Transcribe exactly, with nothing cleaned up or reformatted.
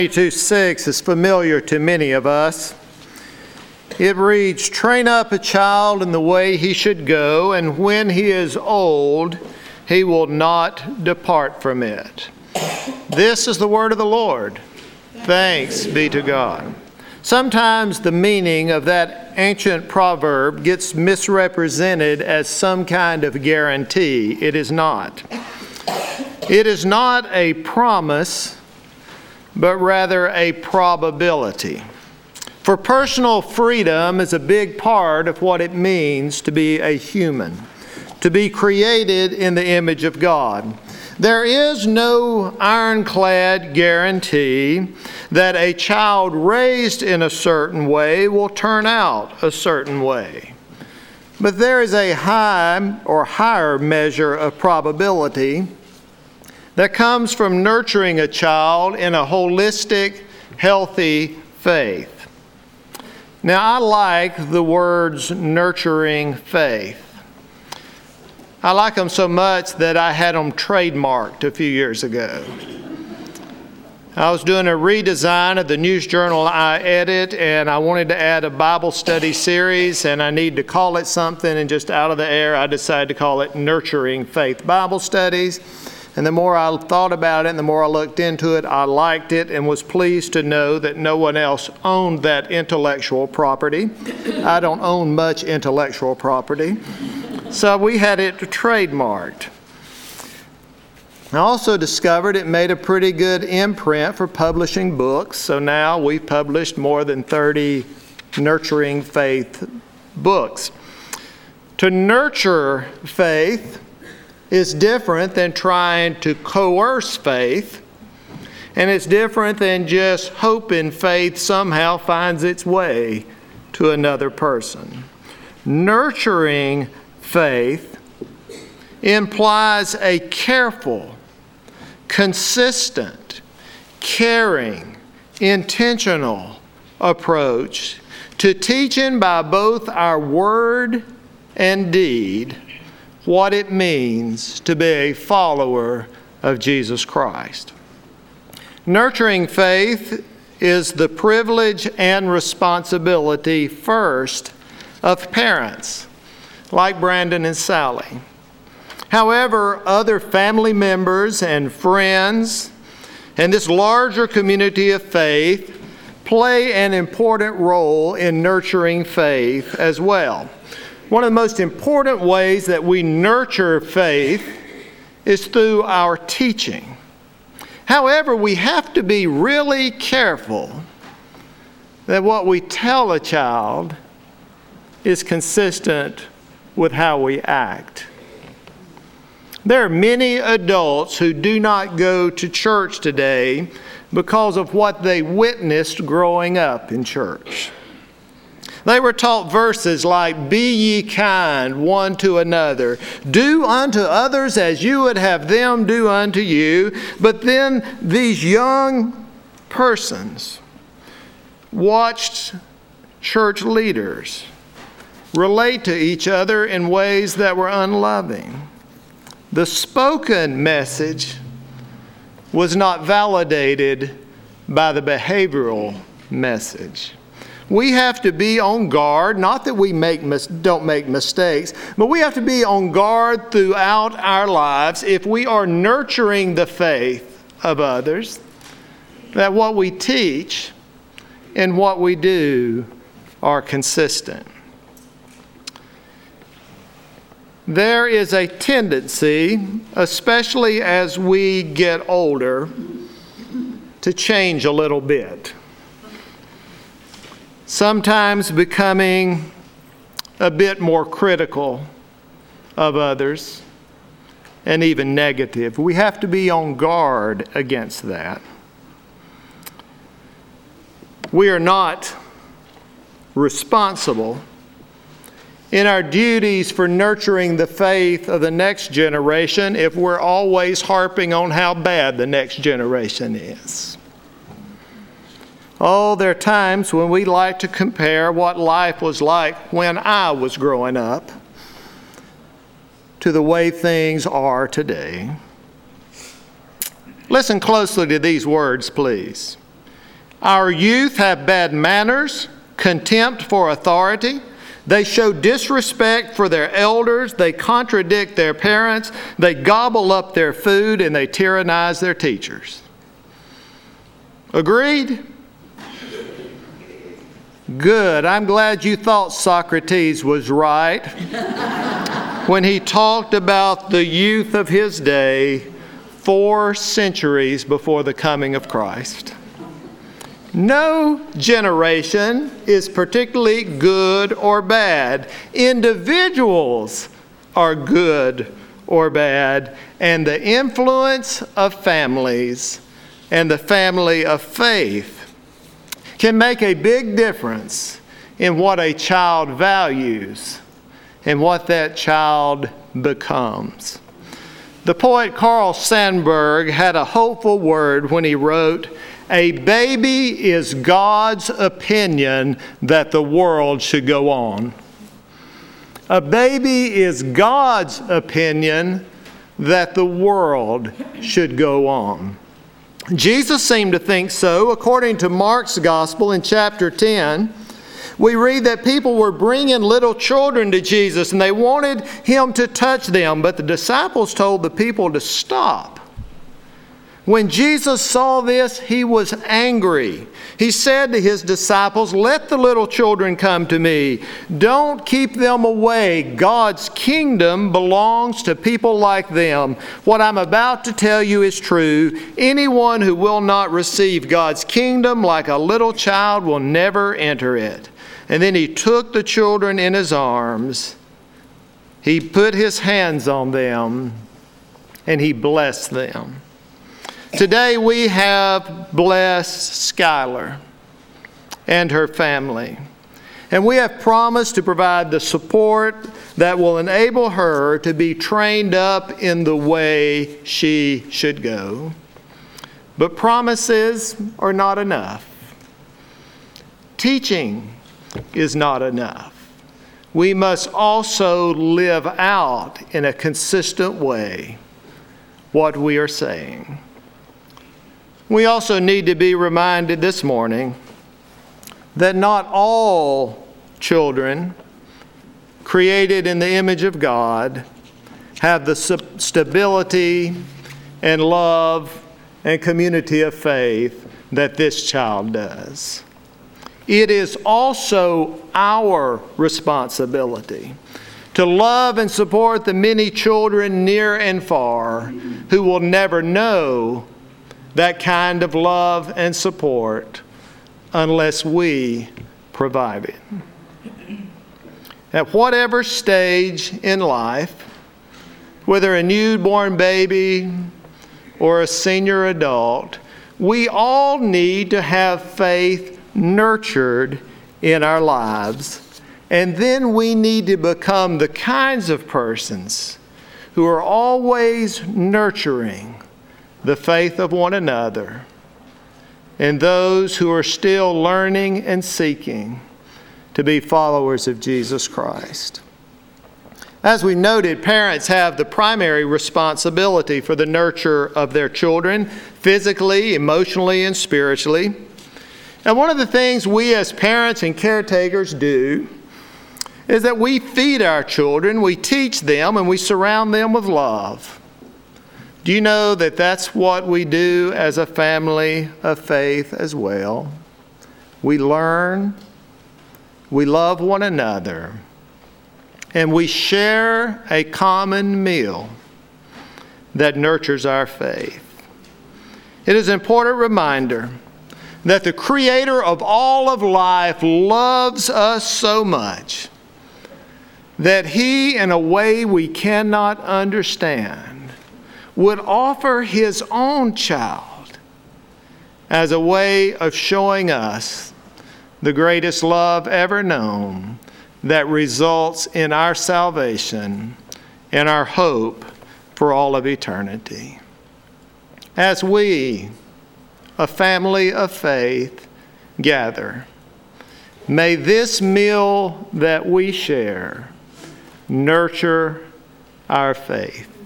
twenty-two six is familiar to many of us. It reads, "Train up a child in the way he should go, and when he is old, he will not depart from it." This is the word of the Lord. Thanks be to God. Sometimes the meaning of that ancient proverb gets misrepresented as some kind of guarantee. It is not. It is not a promise, but rather a probability. For personal freedom is a big part of what it means to be a human, to be created in the image of God. There is no ironclad guarantee that a child raised in a certain way will turn out a certain way. But there is a high or higher measure of probability that comes from nurturing a child in a holistic, healthy faith. Now, I like the words nurturing faith. I like them so much that I had them trademarked a few years ago. I was doing a redesign of the news journal I edit, and I wanted to add a Bible study series, and I need to call it something, and just out of the air, I decided to call it Nurturing Faith Bible Studies. And the more I thought about it and the more I looked into it, I liked it and was pleased to know that no one else owned that intellectual property. I don't own much intellectual property. So we had it trademarked. I also discovered it made a pretty good imprint for publishing books. So now we've published more than thirty Nurturing Faith books. To nurture faith is different than trying to coerce faith, and it's different than just hoping faith somehow finds its way to another person. Nurturing faith implies a careful, consistent, caring, intentional approach to teaching by both our word and deed what it means to be a follower of Jesus Christ. Nurturing faith is the privilege and responsibility first of parents, like Brandon and Sally. However, other family members and friends and this larger community of faith play an important role in nurturing faith as well. One of the most important ways that we nurture faith is through our teaching. However, we have to be really careful that what we tell a child is consistent with how we act. There are many adults who do not go to church today because of what they witnessed growing up in church. They were taught verses like, "Be ye kind one to another. Do unto others as you would have them do unto you." But then these young persons watched church leaders relate to each other in ways that were unloving. The spoken message was not validated by the behavioral message. We have to be on guard, not that we make mis- don't make mistakes, but we have to be on guard throughout our lives if we are nurturing the faith of others, that what we teach and what we do are consistent. There is a tendency, especially as we get older, to change a little bit. Sometimes becoming a bit more critical of others and even negative. We have to be on guard against that. We are not responsible in our duties for nurturing the faith of the next generation if we're always harping on how bad the next generation is. Oh, there are times when we like to compare what life was like when I was growing up to the way things are today. Listen closely to these words, please. Our youth have bad manners, contempt for authority. They show disrespect for their elders. They contradict their parents. They gobble up their food, and they tyrannize their teachers. Agreed? Good. I'm glad you thought Socrates was right when he talked about the youth of his day four centuries before the coming of Christ. No generation is particularly good or bad. Individuals are good or bad, and the influence of families and the family of faith can make a big difference in what a child values and what that child becomes. The poet Carl Sandburg had a hopeful word when he wrote, "A baby is God's opinion that the world should go on." A baby is God's opinion that the world should go on. Jesus seemed to think so. According to Mark's Gospel in chapter ten, we read that people were bringing little children to Jesus and they wanted him to touch them, but the disciples told the people to stop. When Jesus saw this, he was angry. He said to his disciples, "Let the little children come to me. Don't keep them away. God's kingdom belongs to people like them. What I'm about to tell you is true. Anyone who will not receive God's kingdom like a little child will never enter it." And then he took the children in his arms. He put his hands on them and he blessed them. Today we have blessed Skylar and her family. And we have promised to provide the support that will enable her to be trained up in the way she should go. But promises are not enough. Teaching is not enough. We must also live out in a consistent way what we are saying. We also need to be reminded this morning that not all children created in the image of God have the stability and love and community of faith that this child does. It is also our responsibility to love and support the many children near and far who will never know that kind of love and support unless we provide it. At whatever stage in life, whether a newborn baby or a senior adult, we all need to have faith nurtured in our lives. And then we need to become the kinds of persons who are always nurturing the faith of one another and those who are still learning and seeking to be followers of Jesus Christ. As we noted, parents have the primary responsibility for the nurture of their children, physically, emotionally, and spiritually. And one of the things we as parents and caretakers do is that we feed our children, we teach them, and we surround them with love. Do you know that that's what we do as a family of faith as well? We learn, we love one another, and we share a common meal that nurtures our faith. It is an important reminder that the Creator of all of life loves us so much that He, in a way we cannot understand, would offer His own child as a way of showing us the greatest love ever known that results in our salvation and our hope for all of eternity. As we, a family of faith, gather, may this meal that we share nurture our faith.